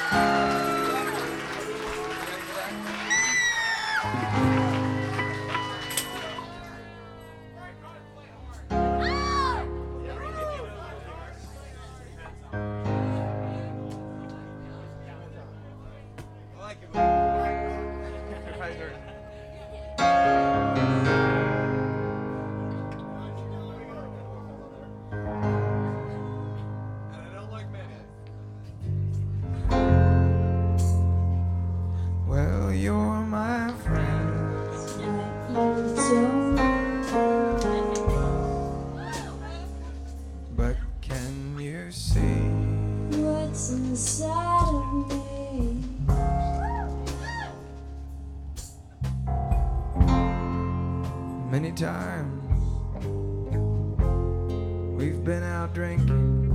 Well, you're my friend, but can you see what's inside of me? many times we've been out drinking,